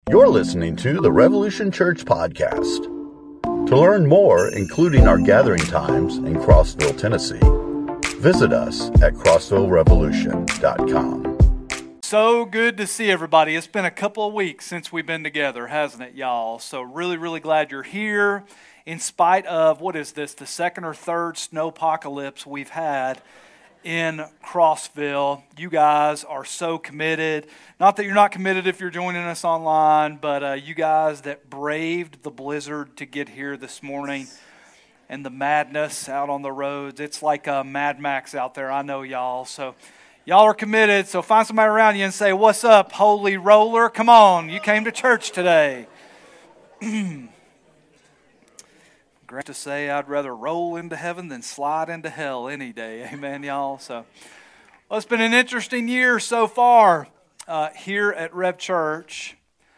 You're listening to the Revolution Church Podcast. To learn more, including our gathering times in Crossville, Tennessee, visit us at crossvillerevolution.com. So good to see everybody. It's been a couple of weeks since we've been together, hasn't it, y'all? So really glad you're here in spite of, what is this, the second or third snowpocalypse we've had in Crossville. You guys are so committed. Not that you're not committed if you're joining us online, but you guys that braved the blizzard to get here this morning and the madness out on the roads. It's like Mad Max out there, I know y'all. So y'all are committed, so find somebody around you and say, "What's up, holy roller? Come on, you came to church today." Great to say I'd rather roll into heaven than slide into hell any day. Amen, y'all. So, well, it's been an interesting year so far here at Rev Church.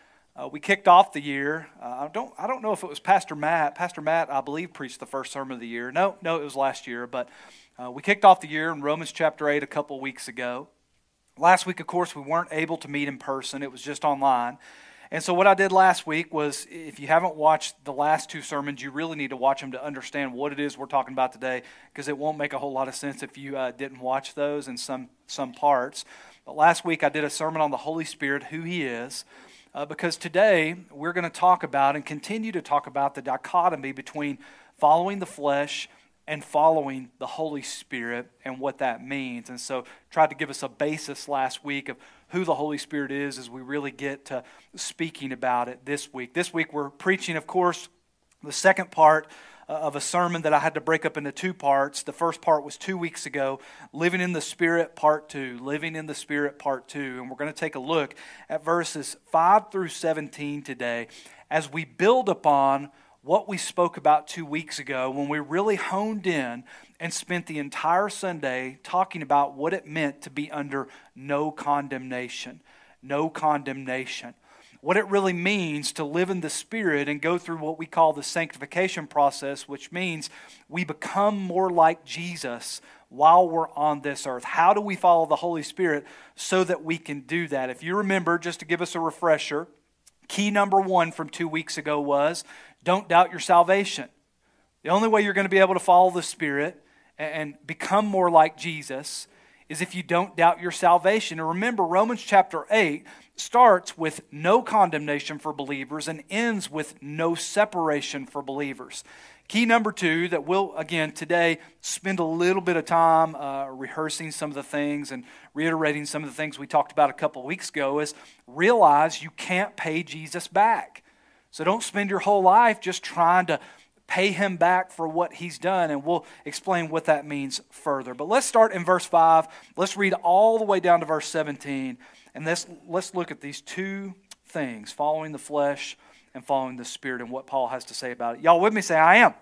We kicked off the year. I don't know if it was Pastor Matt. Pastor Matt, I believe, preached the first sermon of the year. No, it was last year. But we kicked off the year in Romans chapter 8 a couple of weeks ago. Last week, of course, we weren't able to meet in person. It was just online. And so what I did last week was, if you haven't watched the last two sermons, you really need to watch them to understand what it is we're talking about today, because it won't make a whole lot of sense if you didn't watch those in some parts. But last week I did a sermon on the Holy Spirit, who He is, because today we're going to talk about and continue to talk about the dichotomy between following the flesh and following the Holy Spirit and what that means. And so tried to give us a basis last week of who the Holy Spirit is as we really get to speaking about it this week. This week we're preaching, of course, the second part of a sermon that I had to break up into two parts. The first part was 2 weeks ago, Living in the Spirit Part 2, Living in the Spirit Part 2. And we're going to take a look at verses 5 through 17 today as we build upon what we spoke about 2 weeks ago when we really honed in and spent the entire Sunday talking about what it meant to be under no condemnation. No condemnation. What it really means to live in the Spirit and go through what we call the sanctification process, which means we become more like Jesus while we're on this earth. How do we follow the Holy Spirit so that we can do that? If you remember, just to give us a refresher, key number 1 from 2 weeks ago was, don't doubt your salvation. The only way you're going to be able to follow the Spirit and become more like Jesus is if you don't doubt your salvation. And remember, Romans chapter 8 starts with no condemnation for believers and ends with no separation for believers. Key number 2 that we'll, again, today spend a little bit of time rehearsing some of the things and reiterating some of the things we talked about a couple of weeks ago is realize you can't pay Jesus back. So don't spend your whole life just trying to pay Him back for what He's done, and we'll explain what that means further. But let's start in verse 5. Let's read all the way down to verse 17, and let's look at these two things, following the flesh and following the Spirit, and what Paul has to say about it. Y'all with me? Say, I am.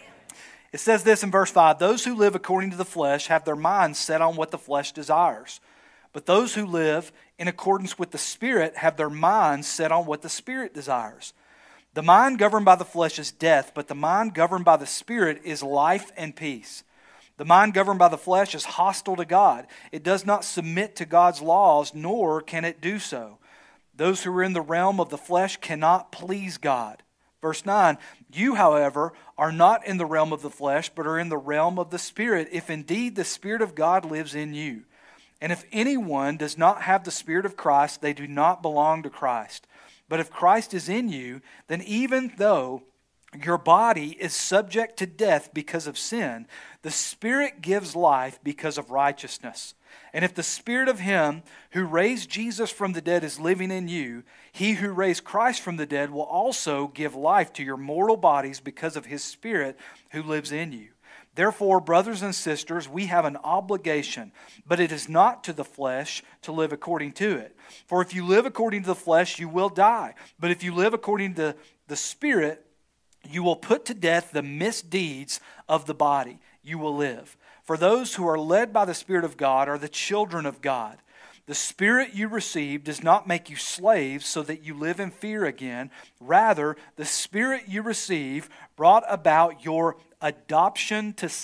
It says this in verse 5, those who live according to the flesh have their minds set on what the flesh desires. But those who live in accordance with the Spirit have their minds set on what the Spirit desires. The mind governed by the flesh is death, but the mind governed by the Spirit is life and peace. The mind governed by the flesh is hostile to God. It does not submit to God's laws, nor can it do so. Those who are in the realm of the flesh cannot please God. Verse 9, you, however, are not in the realm of the flesh, but are in the realm of the Spirit, if indeed the Spirit of God lives in you. And if anyone does not have the Spirit of Christ, they do not belong to Christ. But if Christ is in you, then even though your body is subject to death because of sin, the Spirit gives life because of righteousness. And if the Spirit of Him who raised Jesus from the dead is living in you, He who raised Christ from the dead will also give life to your mortal bodies because of His Spirit who lives in you. Therefore, brothers and sisters, we have an obligation, but it is not to the flesh to live according to it. For if you live according to the flesh, you will die. But if you live according to the Spirit, you will put to death the misdeeds of the body. You will live. For those who are led by the Spirit of God are the children of God. The Spirit you received does not make you slaves so that you live in fear again. Rather, the Spirit you receive brought about your adoption to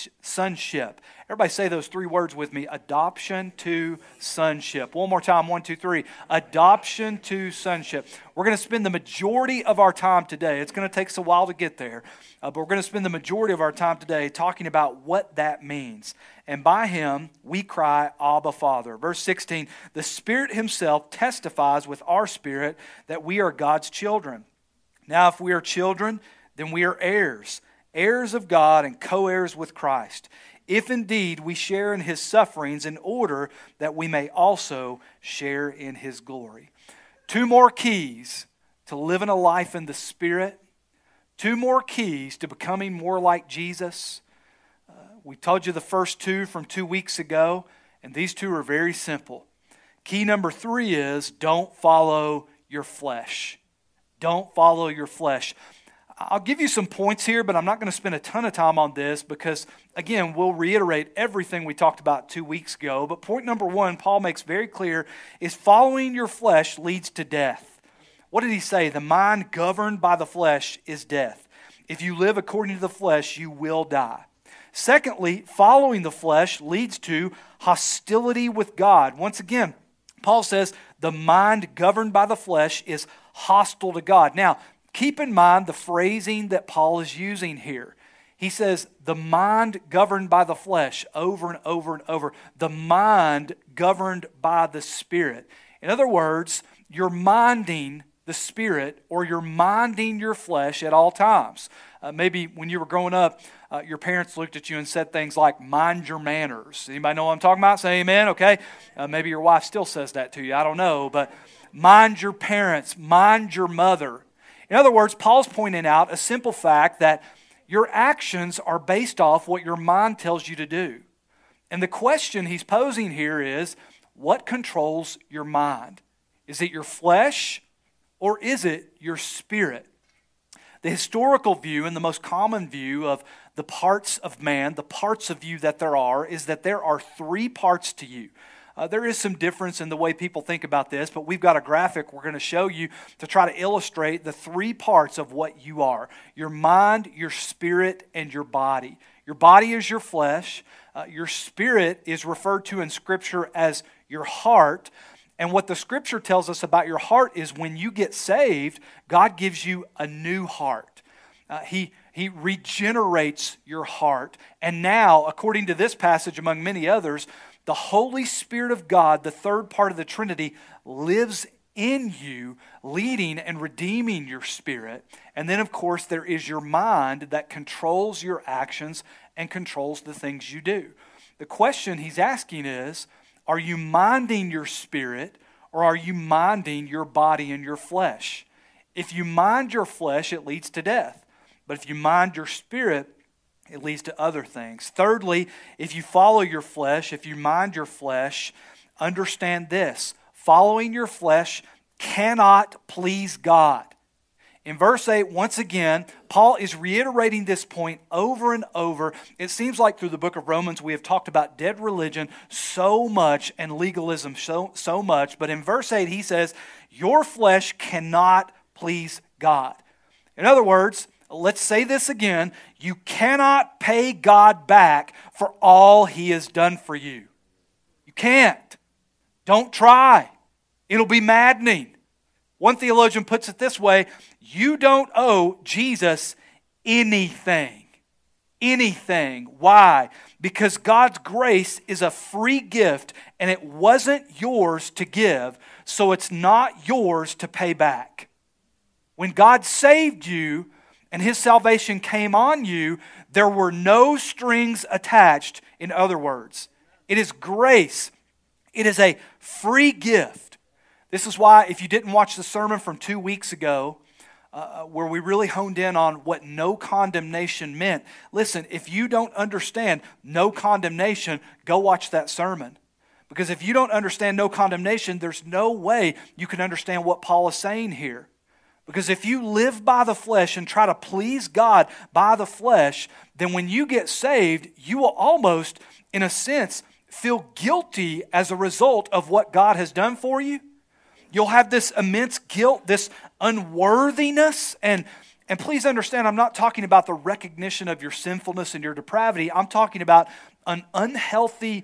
sonship. Everybody say those three words with me. Adoption to sonship. One more time. 1, 2, 3. Adoption to sonship. We're going to spend the majority of our time today. It's going to take us a while to get there. But we're going to spend the majority of our time today talking about what that means. And by Him, we cry, Abba, Father. Verse 16, the Spirit Himself testifies with our spirit that we are God's children. Now, if we are children, then we are heirs, heirs of God and co-heirs with Christ, if indeed we share in His sufferings, in order that we may also share in His glory. 2 more keys to living a life in the Spirit. 2 more keys to becoming more like Jesus. We told you the first 2 from 2 weeks ago, and these 2 are very simple. Key number 3 is don't follow your flesh. Don't follow your flesh. I'll give you some points here, but I'm not going to spend a ton of time on this because, again, we'll reiterate everything we talked about 2 weeks ago. But point number 1, Paul makes very clear, is following your flesh leads to death. What did he say? The mind governed by the flesh is death. If you live according to the flesh, you will die. Secondly, following the flesh leads to hostility with God. Once again, Paul says the mind governed by the flesh is hostile to God. Now, keep in mind the phrasing that Paul is using here. He says the mind governed by the flesh over and over and over. The mind governed by the Spirit. In other words, you're minding the Spirit or you're minding your flesh at all times. Maybe when you were growing up, your parents looked at you and said things like, mind your manners. Anybody know what I'm talking about? Say amen, okay? Maybe your wife still says that to you. I don't know. But mind your parents. Mind your mother. In other words, Paul's pointing out a simple fact that your actions are based off what your mind tells you to do. And the question he's posing here is, what controls your mind? Is it your flesh or is it your spirit? The historical view and the most common view of the parts of man, the parts of you that there are, is that there are 3 parts to you. There is some difference in the way people think about this, but we've got a graphic we're going to show you to try to illustrate the 3 parts of what you are. Your mind, your spirit, and your body. Your body is your flesh. Your spirit is referred to in Scripture as your heart. And what the Scripture tells us about your heart is when you get saved, God gives you a new heart. He regenerates your heart. And now, according to this passage, among many others, the Holy Spirit of God, the third part of the Trinity, lives in you, leading and redeeming your spirit. And then, of course, there is your mind that controls your actions and controls the things you do. The question he's asking is, are you minding your spirit or are you minding your body and your flesh? If you mind your flesh, it leads to death. But if you mind your spirit, it leads to other things. Thirdly, if you follow your flesh, if you mind your flesh, understand this. Following your flesh cannot please God. In verse 8, once again, Paul is reiterating this point over and over. It seems like through the book of Romans we have talked about dead religion so much and legalism so much. But in verse 8 he says, your flesh cannot please God. In other words, let's say this again. You cannot pay God back for all He has done for you. You can't. Don't try. It'll be maddening. One theologian puts it this way, you don't owe Jesus anything. Anything. Why? Because God's grace is a free gift and it wasn't yours to give, so it's not yours to pay back. When God saved you and His salvation came on you, there were no strings attached, in other words. It is grace. It is a free gift. This is why, if you didn't watch the sermon from 2 weeks ago, where we really honed in on what no condemnation meant, listen, if you don't understand no condemnation, go watch that sermon. Because if you don't understand no condemnation, there's no way you can understand what Paul is saying here. Because if you live by the flesh and try to please God by the flesh, then when you get saved, you will almost, in a sense, feel guilty as a result of what God has done for you. You'll have this immense guilt, this unworthiness, and And please understand, I'm not talking about the recognition of your sinfulness and your depravity. I'm talking about an unhealthy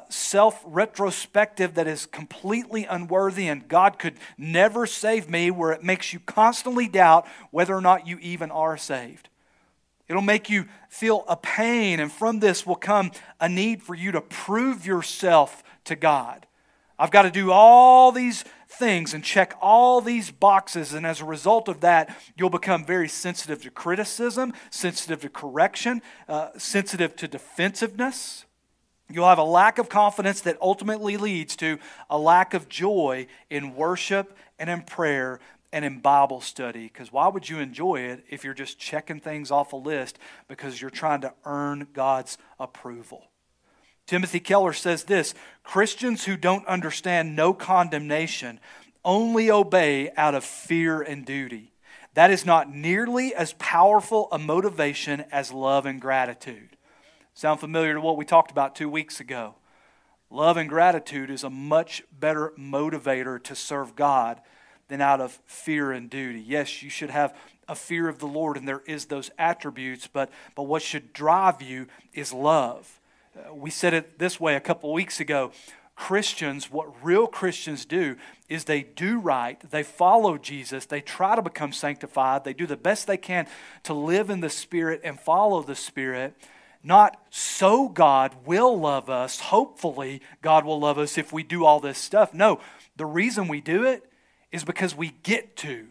self-retrospective that is completely unworthy and God could never save me, where it makes you constantly doubt whether or not you even are saved. It'll make you feel a pain, and from this will come a need for you to prove yourself to God. I've got to do all these things and check all these boxes, and as a result of that, you'll become very sensitive to criticism, sensitive to correction, sensitive to defensiveness. You'll have a lack of confidence that ultimately leads to a lack of joy in worship and in prayer and in Bible study. Because why would you enjoy it if you're just checking things off a list because you're trying to earn God's approval? Timothy Keller says this: Christians who don't understand no condemnation only obey out of fear and duty. That is not nearly as powerful a motivation as love and gratitude. Sound familiar to what we talked about 2 weeks ago? Love and gratitude is a much better motivator to serve God than out of fear and duty. Yes, you should have a fear of the Lord, and there is those attributes, but what should drive you is love. We said it this way a couple weeks ago. Christians, what real Christians do is they do right, they follow Jesus, they try to become sanctified, they do the best they can to live in the Spirit and follow the Spirit. Not so God will love us. Hopefully, God will love us if we do all this stuff. No, the reason we do it is because we get to.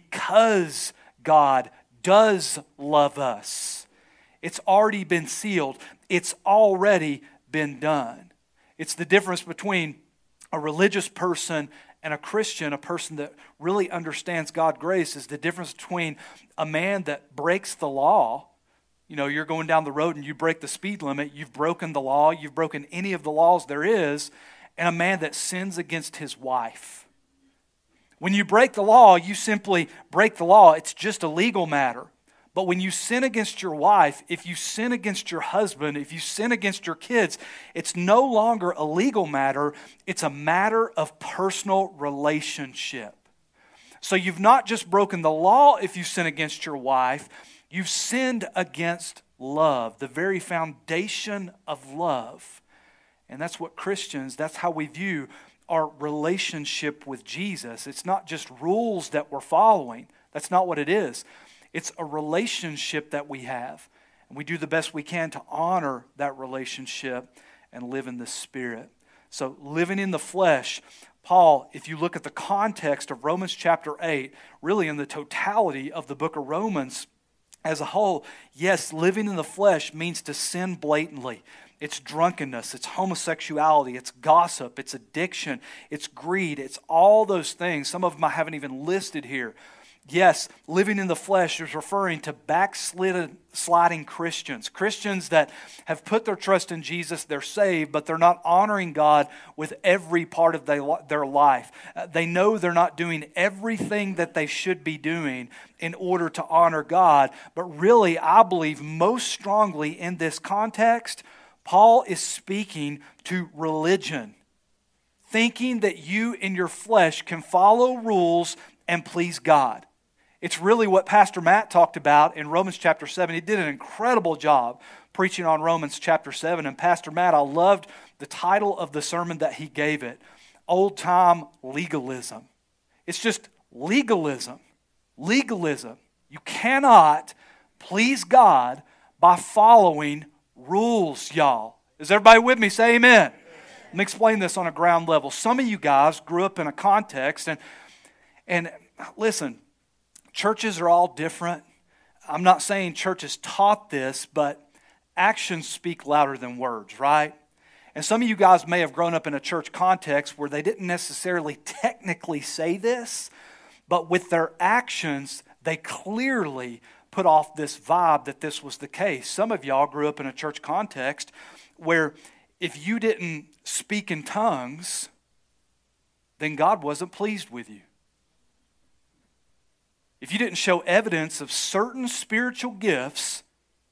Because God does love us. It's already been sealed. It's already been done. It's the difference between a religious person and a Christian, a person that really understands God's grace, is the difference between a man that breaks the law. You know, you're going down the road and you break the speed limit, you've broken the law, you've broken any of the laws there is, and a man that sins against his wife. When you break the law, you simply break the law. It's just a legal matter. But when you sin against your wife, if you sin against your husband, if you sin against your kids, it's no longer a legal matter. It's a matter of personal relationship. So you've not just broken the law if you sin against your wife. You've sinned against love, the very foundation of love. And that's what Christians, that's how we view our relationship with Jesus. It's not just rules that we're following. That's not what it is. It's a relationship that we have. And we do the best we can to honor that relationship and live in the Spirit. So living in the flesh, Paul, if you look at the context of Romans chapter 8, really in the totality of the book of Romans as a whole, yes, living in the flesh means to sin blatantly. It's drunkenness, it's homosexuality, it's gossip, it's addiction, it's greed, it's all those things. Some of them I haven't even listed here. Yes, living in the flesh is referring to backsliding Christians. Christians that have put their trust in Jesus, they're saved, but they're not honoring God with every part of their life. They know they're not doing everything that they should be doing in order to honor God. But really, I believe most strongly in this context, Paul is speaking to religion. Thinking that you in your flesh can follow rules and please God. It's really what Pastor Matt talked about in Romans chapter 7. He did an incredible job preaching on Romans chapter 7. And Pastor Matt, I loved the title of the sermon that he gave it. Old time legalism. It's just legalism. Legalism. You cannot please God by following rules, y'all. Is everybody with me? Say amen. Let me explain this on a ground level. Some of you guys grew up in a context, and listen, churches are all different. I'm not saying churches taught this, but actions speak louder than words, right? And some of you guys may have grown up in a church context where they didn't necessarily technically say this, but with their actions, they clearly put off this vibe that this was the case. Some of y'all grew up in a church context where if you didn't speak in tongues, then God wasn't pleased with you. If you didn't show evidence of certain spiritual gifts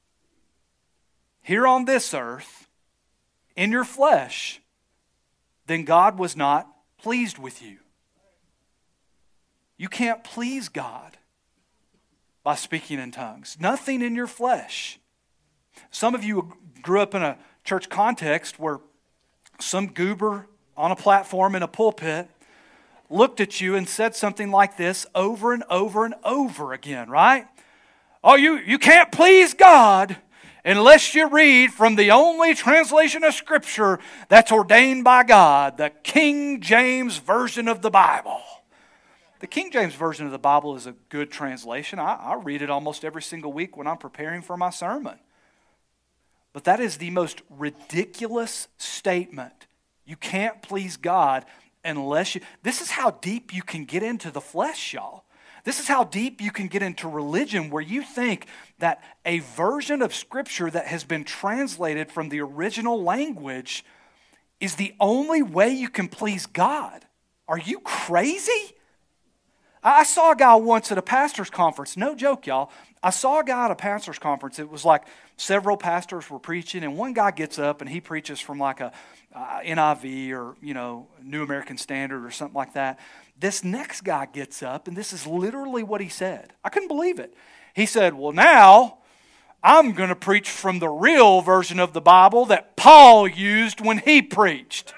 here on this earth, in your flesh, then God was not pleased with you. You can't please God by speaking in tongues. Nothing in your flesh. Some of you grew up in a church context where some goober on a platform in a pulpit looked at you and said something like this over and over and over again, right? Oh, you can't please God unless you read from the only translation of Scripture that's ordained by God, the King James Version of the Bible. The King James Version of the Bible is a good translation. I read it almost every single week when I'm preparing for my sermon. But that is the most ridiculous statement. You can't please God unless you... This is how deep you can get into the flesh, y'all. This is how deep you can get into religion, where you think that a version of Scripture that has been translated from the original language is the only way you can please God. Are you crazy? I saw a guy once at a pastor's conference. No joke, y'all. I saw a guy at a pastor's conference. It was like several pastors were preaching, and one guy gets up and he preaches from like a NIV or, New American Standard or something like that. This next guy gets up, and this is literally what he said. I couldn't believe it. He said, well, now I'm going to preach from the real version of the Bible that Paul used when he preached.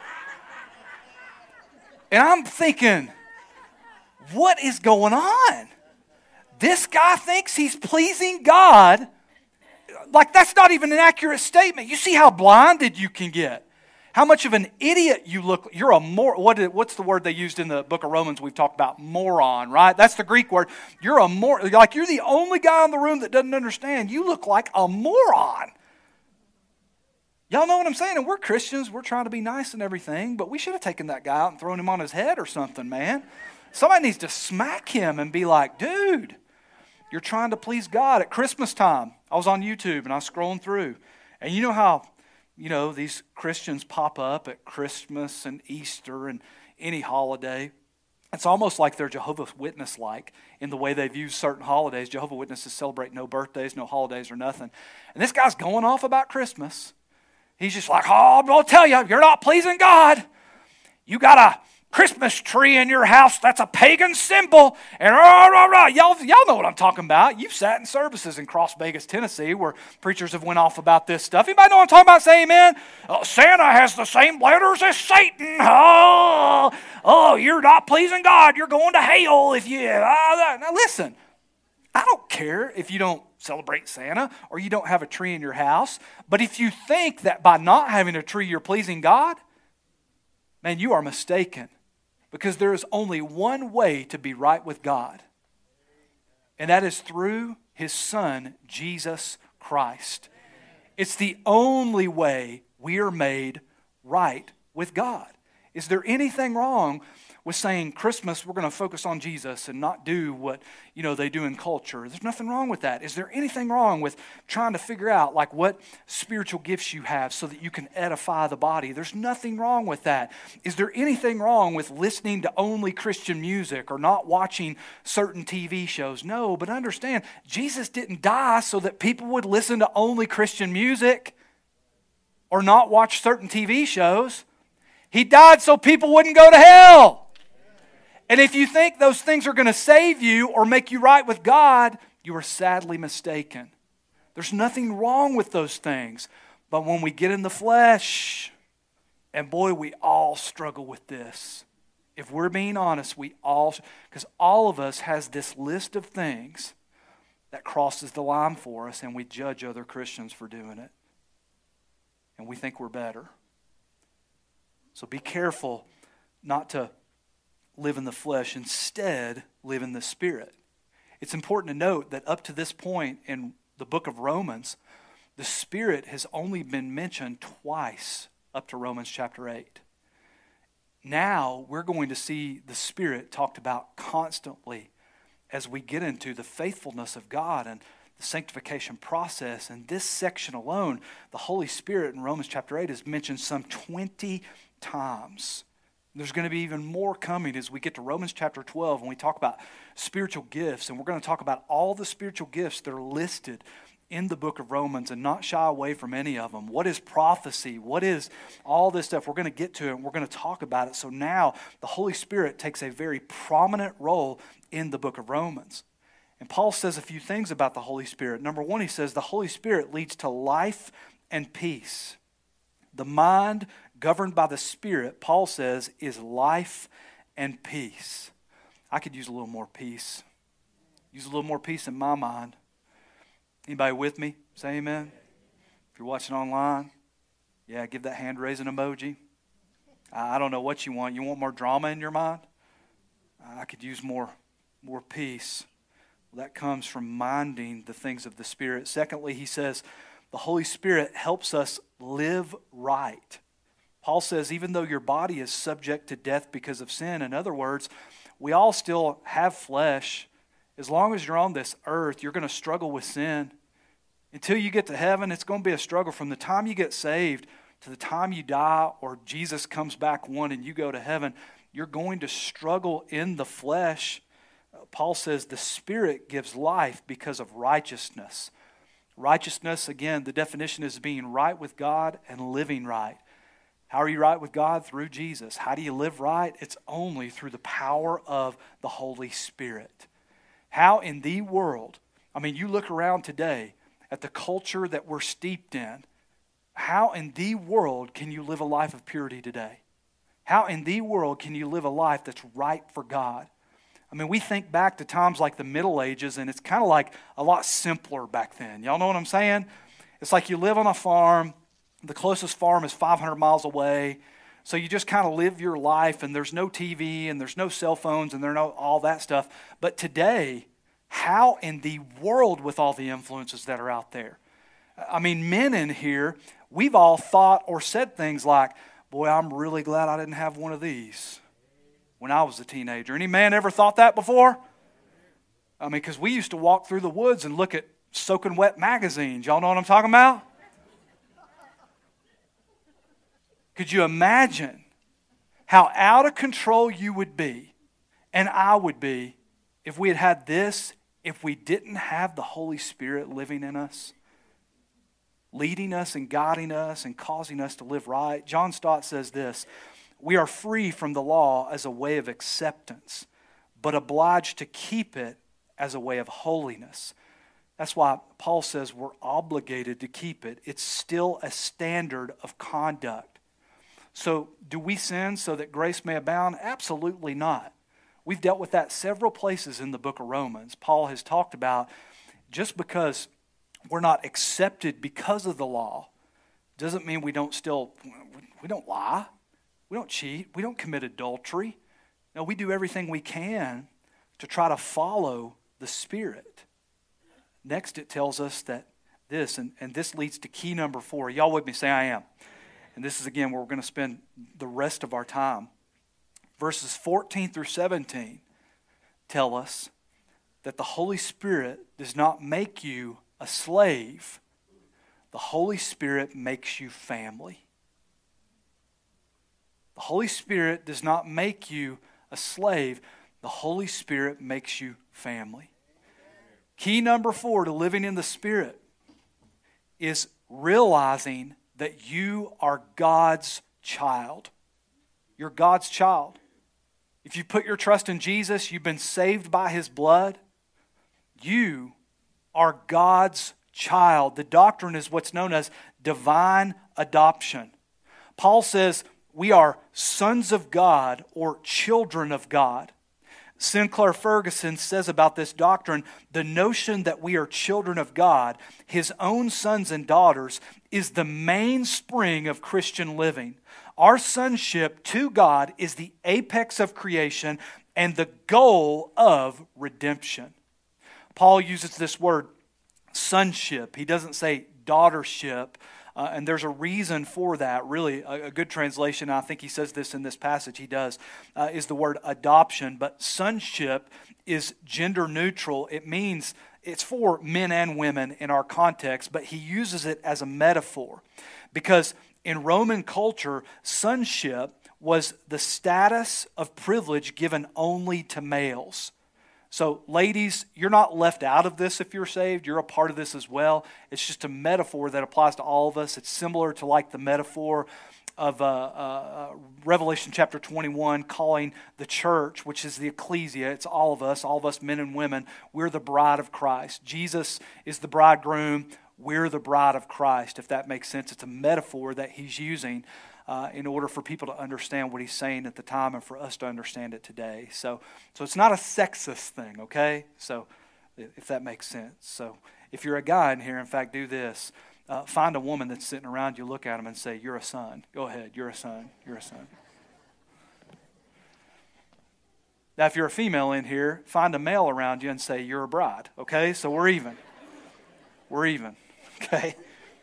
And I'm thinking, what is going on? This guy thinks he's pleasing God. Like, that's not even an accurate statement. You see how blinded you can get. How much of an idiot you look. You're a what's the word they used in the book of Romans we've talked about? Moron, right? That's the Greek word. You're a moron. Like, you're the only guy in the room that doesn't understand. You look like a moron. Y'all know what I'm saying? And we're Christians. We're trying to be nice and everything, but we should have taken that guy out and thrown him on his head or something, man. Somebody needs to smack him and be like, dude, you're trying to please God. At Christmas time, I was on YouTube and I was scrolling through. And you know how, these Christians pop up at Christmas and Easter and any holiday. It's almost like they're Jehovah's Witness-like in the way they view certain holidays. Jehovah's Witnesses celebrate no birthdays, no holidays or nothing. And this guy's going off about Christmas. He's just like, oh, I'm going to tell you, you're not pleasing God. You got a Christmas tree in your house, that's a pagan symbol. And y'all know what I'm talking about. You've sat in services in Cross Vegas, Tennessee, where preachers have went off about this stuff. Anybody know what I'm talking about? Say amen. Santa has the same letters as Satan. Oh, you're not pleasing God. You're going to hell if you... Now listen, I don't care if you don't celebrate Santa or you don't have a tree in your house. But if you think that by not having a tree you're pleasing God, man, you are mistaken. Because there is only one way to be right with God. And that is through His Son, Jesus Christ. It's the only way we are made right with God. Is there anything wrong with saying Christmas we're going to focus on Jesus and not do what they do in culture? There's nothing wrong with that. Is there anything wrong with trying to figure out like what spiritual gifts you have so that you can edify the body? There's nothing wrong with that. Is there anything wrong with listening to only Christian music or not watching certain TV shows? No, but understand, Jesus didn't die so that people would listen to only Christian music or not watch certain TV shows. He died so people wouldn't go to hell. And if you think those things are going to save you or make you right with God, you are sadly mistaken. There's nothing wrong with those things. But when we get in the flesh, and boy, we all struggle with this. If we're being honest, because all of us has this list of things that crosses the line for us, and we judge other Christians for doing it. And we think we're better. So be careful not to live in the flesh. Instead, live in the Spirit. It's important to note that up to this point in the book of Romans, the Spirit has only been mentioned twice up to Romans chapter 8. Now, we're going to see the Spirit talked about constantly as we get into the faithfulness of God and the sanctification process. And this section alone, the Holy Spirit in Romans chapter 8 is mentioned some 20 times. There's going to be even more coming as we get to Romans chapter 12 when we talk about spiritual gifts. And we're going to talk about all the spiritual gifts that are listed in the book of Romans and not shy away from any of them. What is prophecy? What is all this stuff? We're going to get to it and we're going to talk about it. So now the Holy Spirit takes a very prominent role in the book of Romans. And Paul says a few things about the Holy Spirit. Number one, he says the Holy Spirit leads to life and peace. The mind governed by the Spirit, Paul says, is life and peace. I could use a little more peace. Use a little more peace in my mind. Anybody with me? Say amen. If you're watching online, yeah, give that hand raising emoji. I don't know what you want. You want more drama in your mind? I could use more peace. Well, that comes from minding the things of the Spirit. Secondly, he says the Holy Spirit helps us live right. Paul says even though your body is subject to death because of sin, in other words, we all still have flesh. As long as you're on this earth, you're going to struggle with sin. Until you get to heaven, it's going to be a struggle. From the time you get saved to the time you die or Jesus comes back one and you go to heaven, you're going to struggle in the flesh. Paul says the Spirit gives life because of righteousness. Righteousness, again, the definition is being right with God and living right. How are you right with God? Through Jesus. How do you live right? It's only through the power of the Holy Spirit. How in the world, you look around today at the culture that we're steeped in, how in the world can you live a life of purity today? How in the world can you live a life that's right for God? We think back to times like the Middle Ages, and it's kind of like a lot simpler back then. Y'all know what I'm saying? It's like you live on a farm. The closest farm is 500 miles away. So you just kind of live your life, and there's no TV, and there's no cell phones, and there's no all that stuff. But today, how in the world with all the influences that are out there? Men in here, we've all thought or said things like, boy, I'm really glad I didn't have one of these when I was a teenager. Any man ever thought that before? Because we used to walk through the woods and look at soaking wet magazines. Y'all know what I'm talking about? Could you imagine how out of control you would be and I would be if we had had this, if we didn't have the Holy Spirit living in us, leading us and guiding us and causing us to live right? John Stott says this, we are free from the law as a way of acceptance, but obliged to keep it as a way of holiness. That's why Paul says we're obligated to keep it. It's still a standard of conduct. So do we sin so that grace may abound? Absolutely not. We've dealt with that several places in the book of Romans. Paul has talked about just because we're not accepted because of the law doesn't mean we don't lie, we don't cheat, we don't commit adultery. No, we do everything we can to try to follow the Spirit. Next, it tells us that this, and this leads to key number 4. Y'all with me? Say I am. And this is, again, where we're going to spend the rest of our time. Verses 14 through 17 tell us that the Holy Spirit does not make you a slave. The Holy Spirit makes you family. The Holy Spirit does not make you a slave. The Holy Spirit makes you family. Key number 4 to living in the Spirit is realizing that you are God's child. You're God's child. If you put your trust in Jesus, you've been saved by His blood. You are God's child. The doctrine is what's known as divine adoption. Paul says we are sons of God or children of God. Sinclair Ferguson says about this doctrine, the notion that we are children of God, His own sons and daughters, is the mainspring of Christian living. Our sonship to God is the apex of creation and the goal of redemption. Paul uses this word, sonship. He doesn't say daughtership. And there's a reason for that, really. A good translation, I think he says this in this passage, he does, is the word adoption. But sonship is gender neutral. It means it's for men and women in our context, but he uses it as a metaphor. Because in Roman culture, sonship was the status of privilege given only to males. So ladies, you're not left out of this if you're saved. You're a part of this as well. It's just a metaphor that applies to all of us. It's similar to like the metaphor of Revelation chapter 21, calling the church, which is the ecclesia, it's all of us men and women, we're the bride of Christ. Jesus is the bridegroom, we're the bride of Christ, if that makes sense. It's a metaphor that he's using in order for people to understand what he's saying at the time and for us to understand it today. So it's not a sexist thing, okay? So if that makes sense. So if you're a guy in here, in fact, do this. Find a woman that's sitting around you, look at them and say, you're a son. Go ahead, you're a son, you're a son. Now, if you're a female in here, find a male around you and say, you're a bride, okay? So we're even. We're even, okay?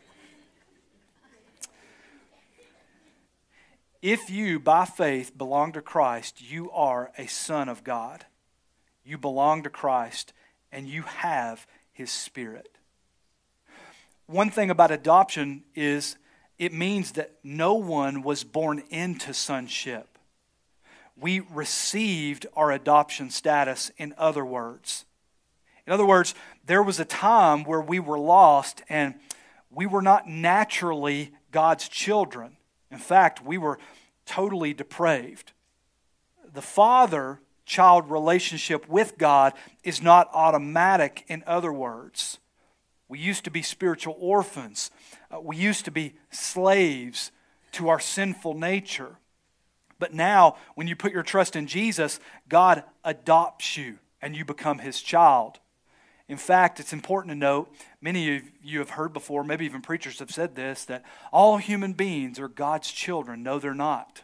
If you, by faith, belong to Christ, you are a son of God. You belong to Christ, and you have His Spirit. One thing about adoption is it means that no one was born into sonship. We received our adoption status, in other words. In other words, there was a time where we were lost and we were not naturally God's children. In fact, we were totally depraved. The father-child relationship with God is not automatic, in other words. We used to be spiritual orphans. We used to be slaves to our sinful nature. But now, when you put your trust in Jesus, God adopts you and you become His child. In fact, it's important to note, many of you have heard before, maybe even preachers have said this, that all human beings are God's children. No, they're not.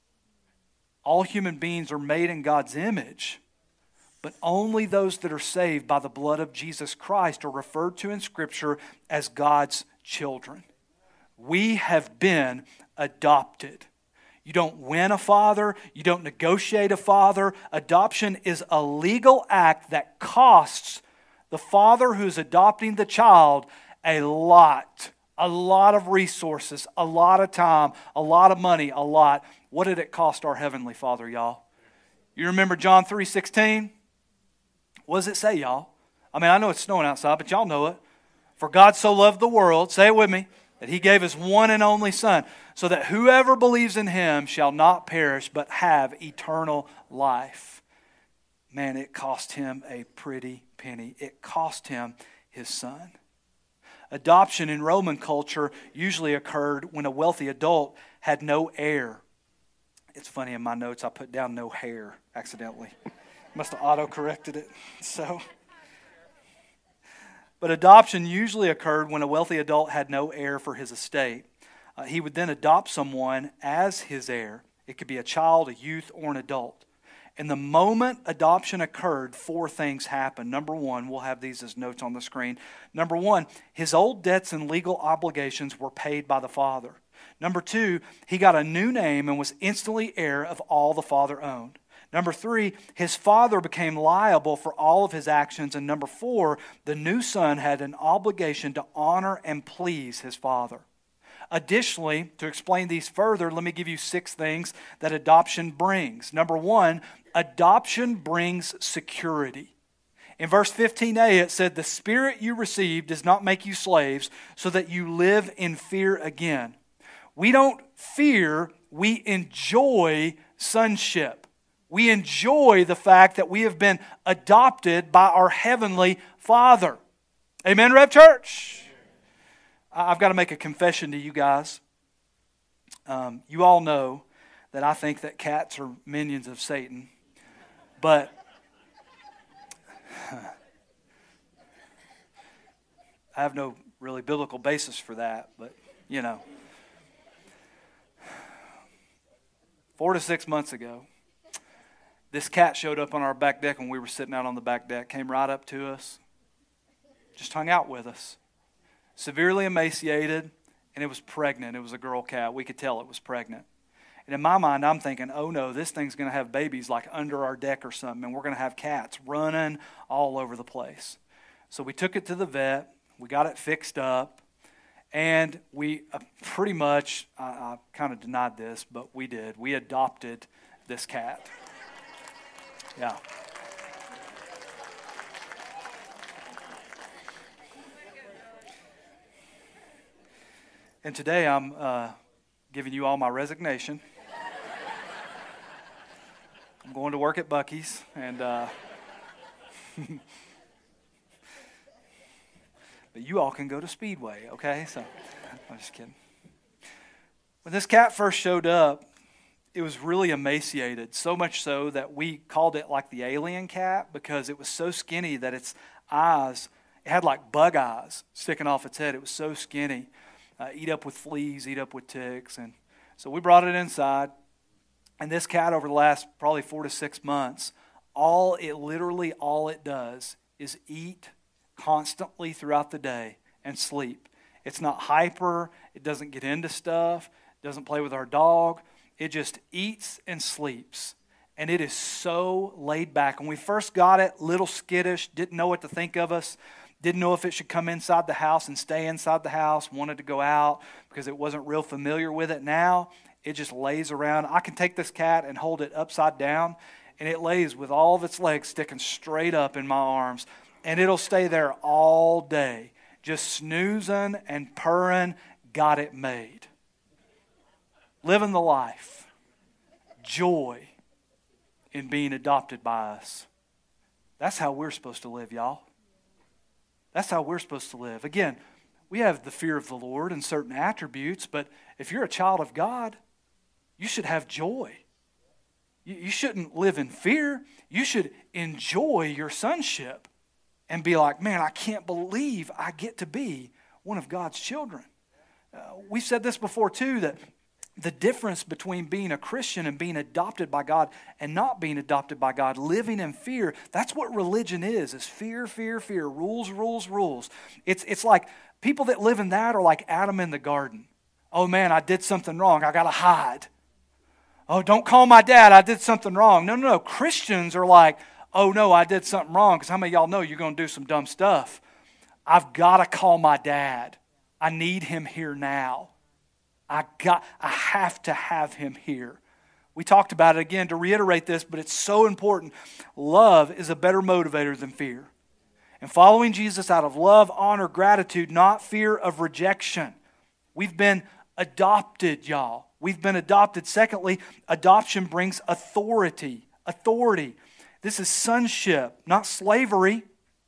All human beings are made in God's image, but only those that are saved by the blood of Jesus Christ are referred to in Scripture as God's children. We have been adopted. You don't win a father. You don't negotiate a father. Adoption is a legal act that costs the father who's adopting the child a lot of resources, a lot of time, a lot of money, a lot. What did it cost our Heavenly Father, y'all? You remember John 3:16? What does it say, y'all? I mean, I know it's snowing outside, but y'all know it. For God so loved the world, say it with me, that He gave His one and only Son, so that whoever believes in Him shall not perish, but have eternal life. Man, it cost Him a pretty penny. It cost Him His Son. Adoption in Roman culture usually occurred when a wealthy adult had no heir. It's funny, in my notes I put down no hair accidentally. Must have auto-corrected it. But adoption usually occurred when a wealthy adult had no heir for his estate. He would then adopt someone as his heir. It could be a child, a youth, or an adult. And the moment adoption occurred, 4 things happened. Number 1, we'll have these as notes on the screen. Number 1, his old debts and legal obligations were paid by the father. Number 2, he got a new name and was instantly heir of all the father owned. Number 3, his father became liable for all of his actions. And number 4, the new son had an obligation to honor and please his father. Additionally, to explain these further, let me give you 6 things that adoption brings. Number 1, adoption brings security. In verse 15a, it said, "The Spirit you received does not make you slaves, so that you live in fear again." We don't fear, we enjoy sonship. We enjoy the fact that we have been adopted by our Heavenly Father. Amen, Rev Church? I've got to make a confession to you guys. You all know that I think that cats are minions of Satan. But I have no really biblical basis for that. But, 4 to 6 months ago, this cat showed up on our back deck when we were sitting out on the back deck, came right up to us, just hung out with us. Severely emaciated, and it was pregnant. It was a girl cat. We could tell it was pregnant. And in my mind, I'm thinking, oh no, this thing's going to have babies like under our deck or something, and we're going to have cats running all over the place. So we took it to the vet. We got it fixed up. And we pretty much, I kind of denied this, but we did. We adopted this cat. Yeah. And today I'm giving you all my resignation. I'm going to work at Buc-ee's, and but you all can go to Speedway, okay? So I'm just kidding. When this cat first showed up, it was really emaciated, so much so that we called it like the alien cat because it was so skinny that its eyes, it had like bug eyes sticking off its head. It was so skinny. Eat up with fleas, eat up with ticks. And so we brought it inside. And this cat, over the last probably 4 to 6 months, all it does is eat constantly throughout the day and sleep. It's not hyper. It doesn't get into stuff. It doesn't play with our dog. It just eats and sleeps. And it is so laid back. When we first got it, little skittish, didn't know what to think of us, didn't know if it should come inside the house and stay inside the house, wanted to go out because it wasn't real familiar with it. Now, it just lays around. I can take this cat and hold it upside down, and it lays with all of its legs sticking straight up in my arms, and it'll stay there all day, just snoozing and purring. Got it made. Living the life. Joy in being adopted by us. That's how we're supposed to live, y'all. That's how we're supposed to live. Again, we have the fear of the Lord and certain attributes, but if you're a child of God, you should have joy. You shouldn't live in fear. You should enjoy your sonship and be like, man, I can't believe I get to be one of God's children. We've said this before too, that the difference between being a Christian and being adopted by God and not being adopted by God, living in fear, that's what religion is fear, fear, fear, rules, rules, rules. It's like people that live in that are like Adam in the garden. Oh man, I did something wrong. I got to hide. Oh, don't call my dad. I did something wrong. No. Christians are like, oh no, I did something wrong. Because how many of y'all know you're going to do some dumb stuff? I've got to call my dad. I need him here now. I have to have him here. We talked about it again to reiterate this, but it's so important. Love is a better motivator than fear. And following Jesus out of love, honor, gratitude, not fear of rejection. We've been adopted, y'all. We've been adopted. Secondly, adoption brings authority. Authority. This is sonship, not slavery.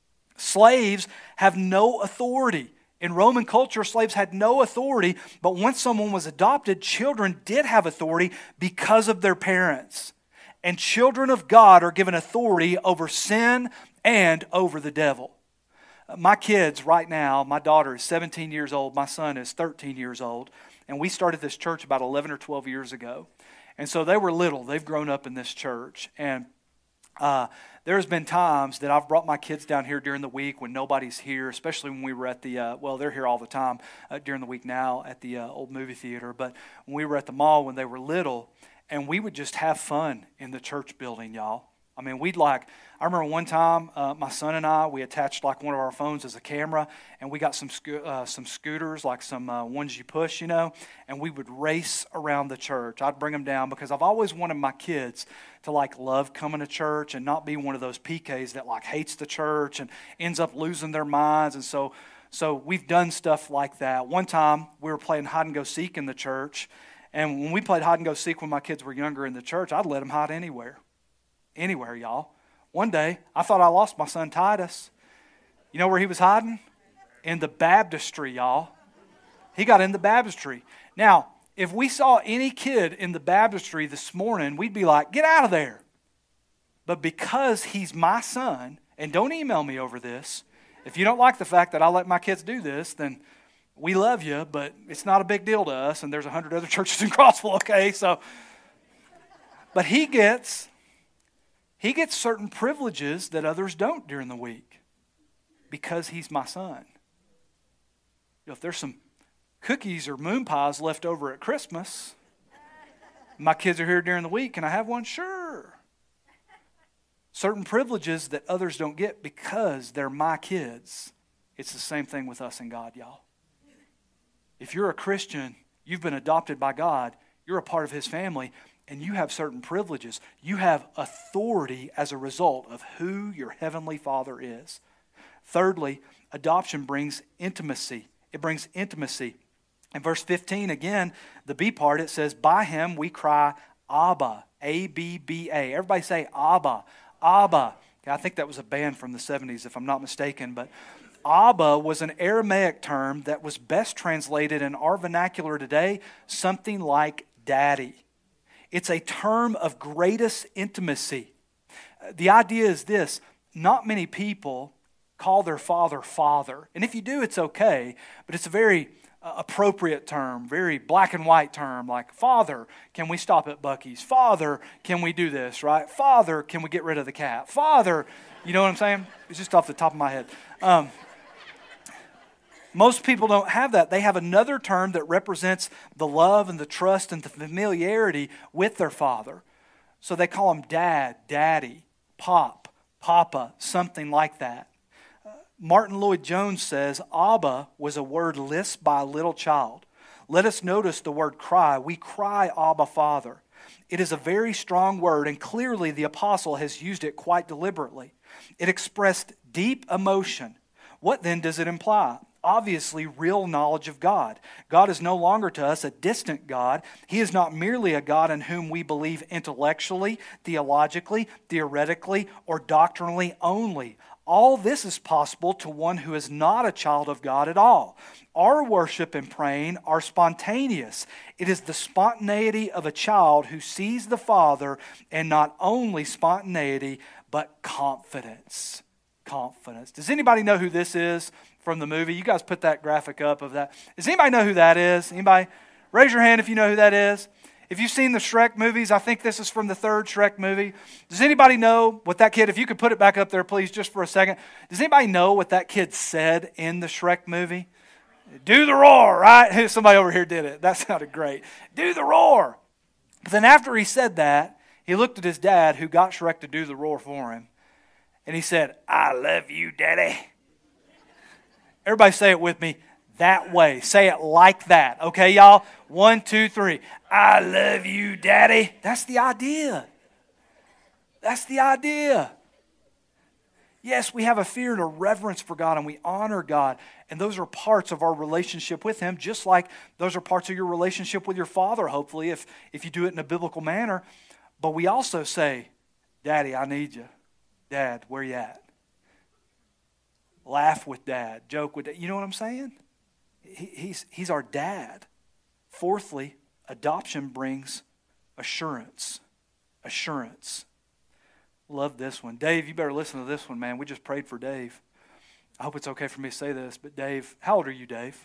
Slaves have no authority. In Roman culture, slaves had no authority, but once someone was adopted, children did have authority because of their parents. And children of God are given authority over sin and over the devil. My kids right now, my daughter is 17 years old, my son is 13 years old, and we started this church about 11 or 12 years ago. And so they were little. They've grown up in this church. And there's been times that I've brought my kids down here during the week when nobody's here, especially when we were at the, they're here all the time during the week now at the old movie theater. But when we were at the mall when they were little, and we would just have fun in the church building, y'all. I mean, I remember one time, my son and I, we attached like one of our phones as a camera, and we got some scooters, like some ones you push, and we would race around the church. I'd bring them down because I've always wanted my kids to like love coming to church and not be one of those PKs that like hates the church and ends up losing their minds. And so we've done stuff like that. One time, we were playing hide and go seek in the church, and when we played hide and go seek when my kids were younger in the church, I'd let them hide anywhere. Anywhere, y'all. One day, I thought I lost my son Titus. You know where he was hiding? In the baptistry, y'all. He got in the baptistry. Now, if we saw any kid in the baptistry this morning, we'd be like, get out of there. But because he's my son, and don't email me over this, if you don't like the fact that I let my kids do this, then we love you, but it's not a big deal to us, and there's 100 other churches in Crossville, okay? But he gets certain privileges that others don't during the week because he's my son. If there's some cookies or moon pies left over at Christmas, my kids are here during the week, can I have one? Sure. Certain privileges that others don't get because they're my kids. It's the same thing with us and God, y'all. If you're a Christian, you've been adopted by God, you're a part of His family, and you have certain privileges. You have authority as a result of who your Heavenly Father is. Thirdly, adoption brings intimacy. It brings intimacy. In verse 15, again, the B part, it says, by him we cry, Abba, A-B-B-A. Everybody say Abba, Abba. Okay, I think that was a band from the 70s, if I'm not mistaken. But Abba was an Aramaic term that was best translated in our vernacular today, something like daddy. It's a term of greatest intimacy. The idea is this: not many people call their father father. And if you do, it's okay, but it's a very appropriate term, very black and white term, like, Father, can we stop at Buc-ee's? Father, can we do this, right? Father, can we get rid of the cat? Father, you know what I'm saying? It's just off the top of my head. Most people don't have that. They have another term that represents the love and the trust and the familiarity with their father. So they call him dad, daddy, pop, papa, something like that. Martin Lloyd-Jones says, Abba was a word lisped by a little child. Let us notice the word cry. We cry, Abba, Father. It is a very strong word, and clearly the apostle has used it quite deliberately. It expressed deep emotion. What then does it imply? Obviously, real knowledge of God. God is no longer to us a distant God. He is not merely a God in whom we believe intellectually, theologically, theoretically, or doctrinally only. All this is possible to one who is not a child of God at all. Our worship and praying are spontaneous. It is the spontaneity of a child who sees the Father, and not only spontaneity, but confidence. Confidence. Does anybody know who this is from the movie? You guys put that graphic up of that. Does anybody know who that is? Anybody? Raise your hand if you know who that is. If you've seen the Shrek movies, I think this is from the third Shrek movie. Does anybody know what that kid, if you could put it back up there, please, just for a second. Does anybody know what that kid said in the Shrek movie? Do the roar, right? Somebody over here did it. That sounded great. Do the roar. But then after he said that, he looked at his dad, who got Shrek to do the roar for him, and he said, I love you, Daddy. Everybody say it with me. That way. Say it like that. Okay, y'all? 1, 2, 3. I love you, Daddy. That's the idea. That's the idea. Yes, we have a fear and a reverence for God, and we honor God. And those are parts of our relationship with Him, just like those are parts of your relationship with your Father, hopefully, if you do it in a biblical manner. But we also say, Daddy, I need you. Dad, where you at? Laugh with Dad. Joke with Dad. You know what I'm saying? He's our dad. Fourthly, adoption brings assurance. Assurance. Love this one. Dave, you better listen to this one, man. We just prayed for Dave. I hope it's okay for me to say this, but Dave, how old are you, Dave?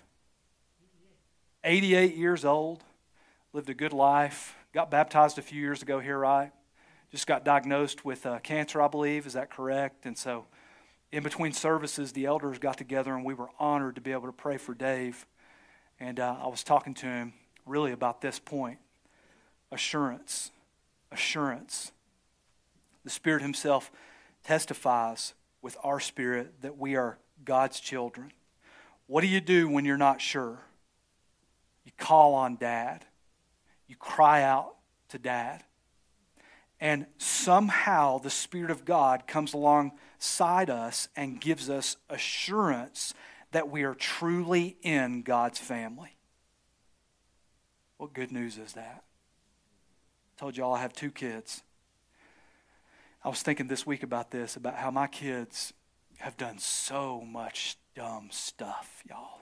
88 years old. Lived a good life. Got baptized a few years ago here, right? Just got diagnosed with cancer, I believe. Is that correct? And so in between services, the elders got together, and we were honored to be able to pray for Dave. And I was talking to him really about this point. Assurance. Assurance. The Spirit Himself testifies with our spirit that we are God's children. What do you do when you're not sure? You call on Dad. You cry out to Dad. And somehow the Spirit of God comes alongside us and gives us assurance that we are truly in God's family. What good news is that? I told y'all I have 2 kids. I was thinking this week about this, about how my kids have done so much dumb stuff, y'all.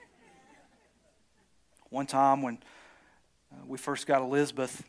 One time when we first got Elizabeth,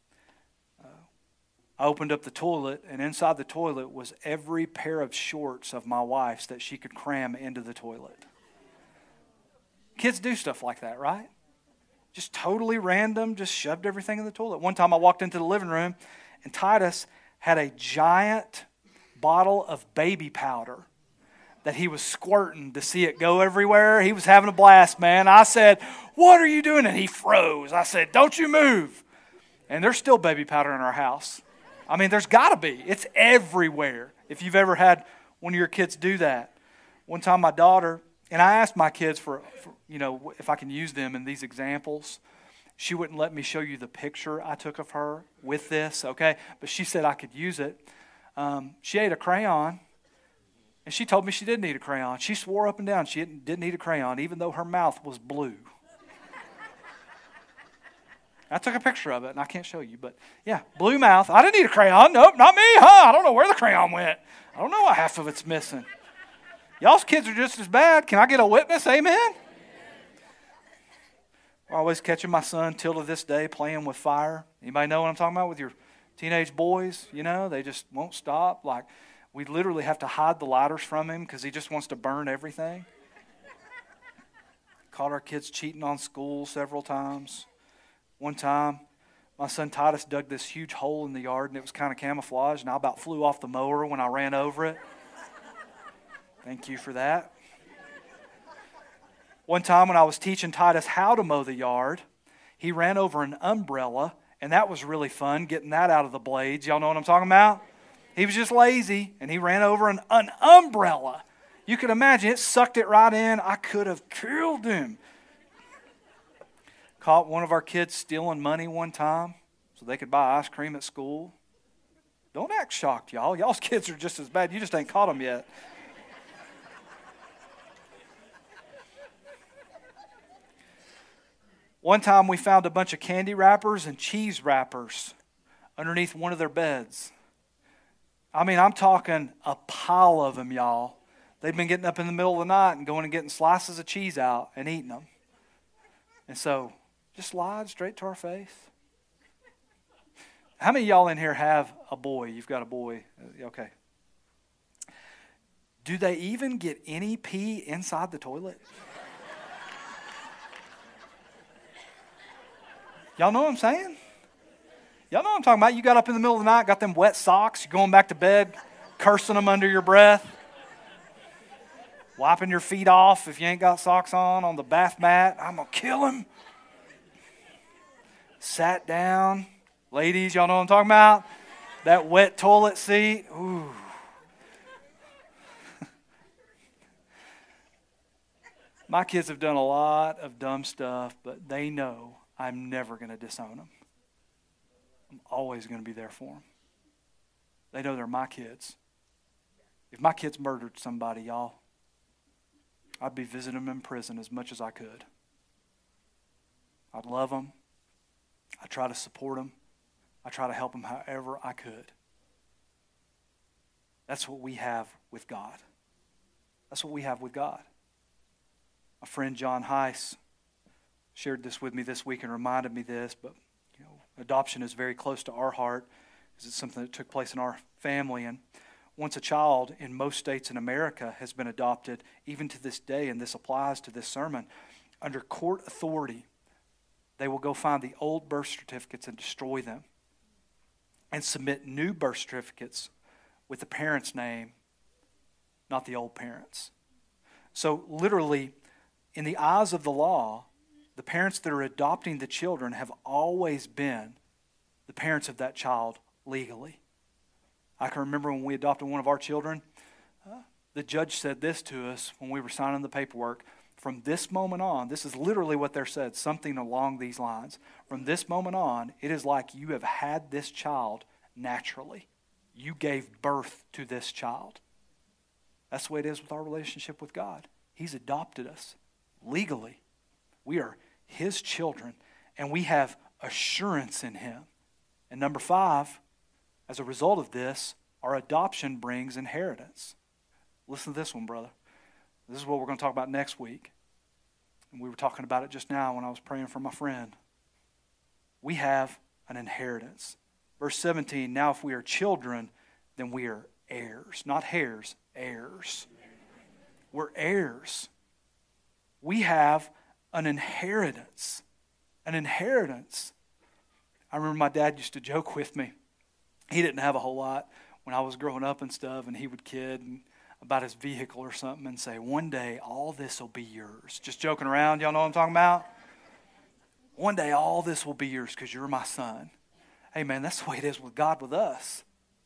I opened up the toilet, and inside the toilet was every pair of shorts of my wife's that she could cram into the toilet. Kids do stuff like that, right? Just totally random, just shoved everything in the toilet. One time I walked into the living room, and Titus had a giant bottle of baby powder that he was squirting to see it go everywhere. He was having a blast, man. I said, "What are you doing?" And he froze. I said, "Don't you move." And there's still baby powder in our house. I mean, there's got to be. It's everywhere. If you've ever had one of your kids do that. One time my daughter, and I asked my kids for if I can use them in these examples. She wouldn't let me show you the picture I took of her with this, okay? But she said I could use it. She ate a crayon, and she told me she didn't need a crayon. She swore up and down she didn't need a crayon, even though her mouth was blue. I took a picture of it, and I can't show you, but yeah, blue mouth. I didn't need a crayon. Nope, not me, huh? I don't know where the crayon went. I don't know why half of it's missing. Y'all's kids are just as bad. Can I get a witness? Amen? I'm always catching my son till to this day playing with fire. Anybody know what I'm talking about with your teenage boys? You know, they just won't stop. Like, we literally have to hide the lighters from him because he just wants to burn everything. Caught our kids cheating on school several times. One time, my son Titus dug this huge hole in the yard, and it was kind of camouflaged, and I about flew off the mower when I ran over it. Thank you for that. One time when I was teaching Titus how to mow the yard, he ran over an umbrella, and that was really fun, getting that out of the blades. Y'all know what I'm talking about? He was just lazy, and he ran over an umbrella. You can imagine, it sucked it right in. I could have killed him. Caught one of our kids stealing money one time so they could buy ice cream at school. Don't act shocked, y'all. Y'all's kids are just as bad. You just ain't caught them yet. One time we found a bunch of candy wrappers and cheese wrappers underneath one of their beds. I mean, I'm talking a pile of them, y'all. They'd been getting up in the middle of the night and going and getting slices of cheese out and eating them. And so, just lied straight to our face. How many of y'all in here have a boy? You've got a boy. Okay. Do they even get any pee inside the toilet? Y'all know what I'm saying? Y'all know what I'm talking about. You got up in the middle of the night, got them wet socks, you're going back to bed, cursing them under your breath, wiping your feet off if you ain't got socks on the bath mat. I'm going to kill him. Sat down. Ladies, y'all know what I'm talking about? That wet toilet seat. Ooh. My kids have done a lot of dumb stuff, but they know I'm never going to disown them. I'm always going to be there for them. They know they're my kids. If my kids murdered somebody, y'all, I'd be visiting them in prison as much as I could. I'd love them. I'd try to support them. I'd try to help them however I could. That's what we have with God. That's what we have with God. My friend John Heiss shared this with me this week and reminded me this, but adoption is very close to our heart because it's something that took place in our family. And once a child in most states in America has been adopted, even to this day, and this applies to this sermon, under court authority, they will go find the old birth certificates and destroy them and submit new birth certificates with the parent's name, not the old parents. So literally, in the eyes of the law, the parents that are adopting the children have always been the parents of that child legally. I can remember when we adopted one of our children, the judge said this to us when we were signing the paperwork. From this moment on, this is literally what they said, something along these lines. From this moment on, it is like you have had this child naturally. You gave birth to this child. That's the way it is with our relationship with God. He's adopted us legally. We are His children, and we have assurance in Him. And number 5, as a result of this, our adoption brings inheritance. Listen to this one, brother. This is what we're going to talk about next week. And we were talking about it just now when I was praying for my friend. We have an inheritance. Verse 17, now if we are children, then we are heirs. Not heirs, heirs. We're heirs. We have an inheritance. An inheritance. I remember my dad used to joke with me. He didn't have a whole lot when I was growing up and stuff, and he would kid about his vehicle or something and say, one day all this will be yours. Just joking around, y'all know what I'm talking about? One day all this will be yours because you're my son. Hey man, that's the way it is with God with us.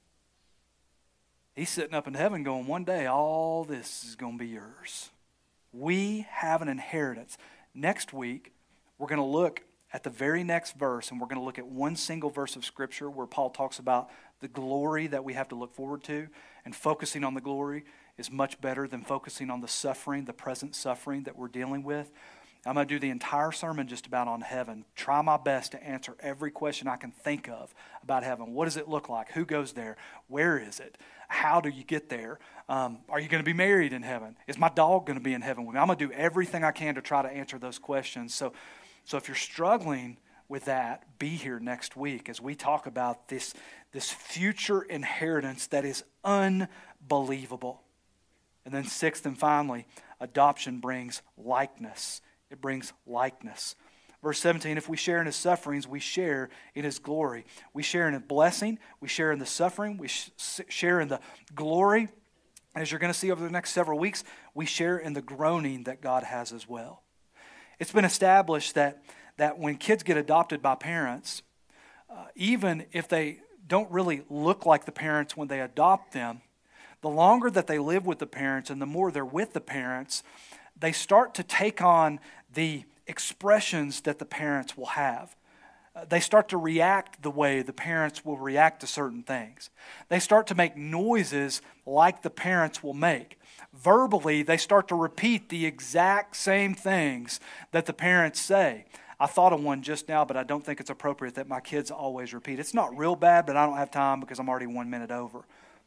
He's sitting up in heaven going, one day all this is going to be yours. We have an inheritance. Next week, we're going to look at the very next verse, and we're going to look at one single verse of Scripture where Paul talks about the glory that we have to look forward to, and focusing on the glory is much better than focusing on the suffering, the present suffering that we're dealing with. I'm going to do the entire sermon just about on heaven. Try my best to answer every question I can think of about heaven. What does it look like? Who goes there? Where is it? How do you get there? Are you going to be married in heaven? Is my dog going to be in heaven with me? I'm going to do everything I can to try to answer those questions. So if you're struggling with that, be here next week as we talk about this future inheritance that is unbelievable. And then sixth and finally, adoption brings likeness. It brings likeness. Verse 17, if we share in his sufferings, we share in his glory. We share in his blessing. We share in the suffering. We share in the glory. As you're going to see over the next several weeks, we share in the groaning that God has as well. It's been established that when kids get adopted by parents, even if they don't really look like the parents when they adopt them, the longer that they live with the parents and the more they're with the parents, they start to take on the expressions that the parents will have. They start to react the way the parents will react to certain things. They start to make noises like the parents will make. Verbally, they start to repeat the exact same things that the parents say. I thought of one just now, but I don't think it's appropriate that my kids always repeat. It's not real bad, but I don't have time because I'm already 1 minute over.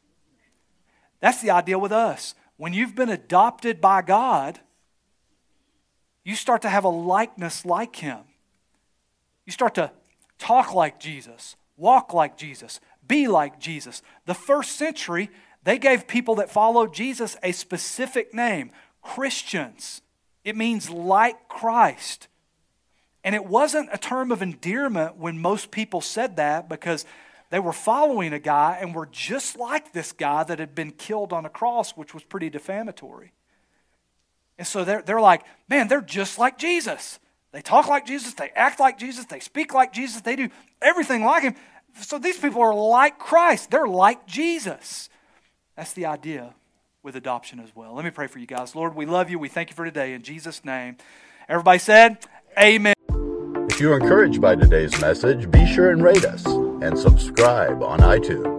That's the idea with us. When you've been adopted by God, you start to have a likeness like him. You start to talk like Jesus, walk like Jesus, be like Jesus. The first century, they gave people that followed Jesus a specific name, Christians. It means like Christ. And it wasn't a term of endearment when most people said that because they were following a guy and were just like this guy that had been killed on a cross, which was pretty defamatory. And so they're like, man, they're just like Jesus. They talk like Jesus, they act like Jesus, they speak like Jesus, they do everything like him. So these people are like Christ. They're like Jesus. That's the idea with adoption as well. Let me pray for you guys. Lord, we love you. We thank you for today. In Jesus' name. Everybody said, amen. If you are encouraged by today's message, be sure and rate us and subscribe on iTunes.